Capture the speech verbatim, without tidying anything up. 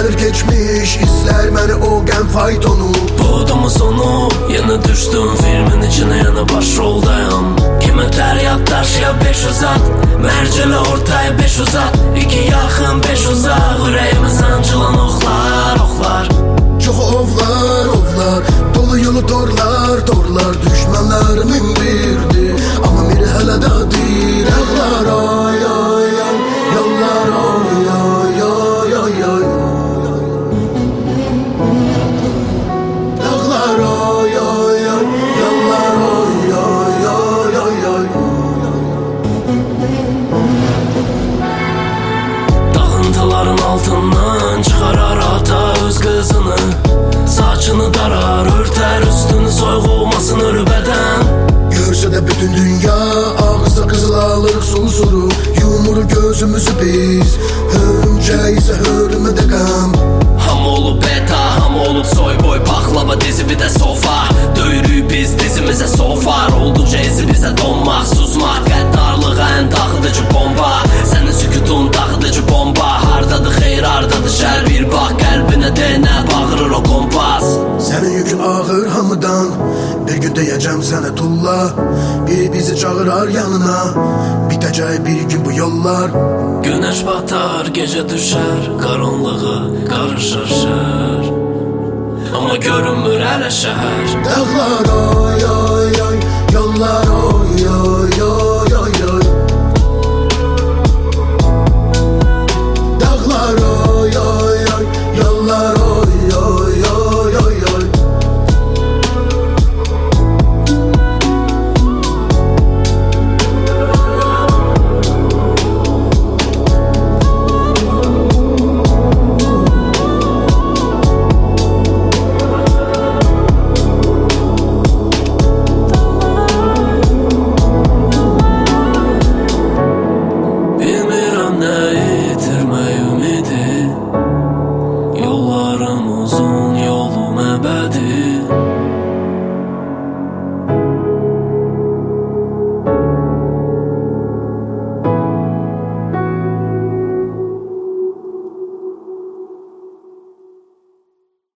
İllər geçmiş, izlər məni o qəm faytonu. Bu adamın sonu, yine düştüm filmin içine, yana başroldayım. Kim öter yat daşıya beş uzat, mercele ortaya beş uzat. İki yakın beş uzak, yüreğimi sancılan oklar, oklar. Çok ovlar, ovlar, dolu yolu torlar, torlar. Düşmanlarımın birdi, ama biri hele de değil. Ağlar ay ay ay, yollar ay ay ay ay ay. Ağlar ay ay ay, yollar ay ay ay ay ay. Dağıntıların altından çıkarar ata öz kızını. Saçını darar, örter üstünü, soyğulmasın ölü beden. Görse de bütün dünya ağızda kızıl alırıq susuru. Yumuru gözümüzü biz, hörümcək isə hörmədə qəm. Ham olub beta, ham olub soy boy, paxlava dizi bir de sofa. Döyürük biz dizimizə sofar, olduqca izi bizə donmaq, susmaq. Qəddarlığa ən taxıdıcı bomba, sənin sükutun taxıdıcı bomba. Hardadır xeyr, hardadır şər, bir bax qəlbinə denə, bağırır o kompas. Sənin yükün ağır hamıdan, bir gün deyəcəm sənə tulla. Biri bizi çağırar yanına, bitəcək bir gün bu yollar. Güneş batar, gece düşer, karanlığı karışır. Ama görünmür hələ şəhər. Dağlar ay ay ay, yollar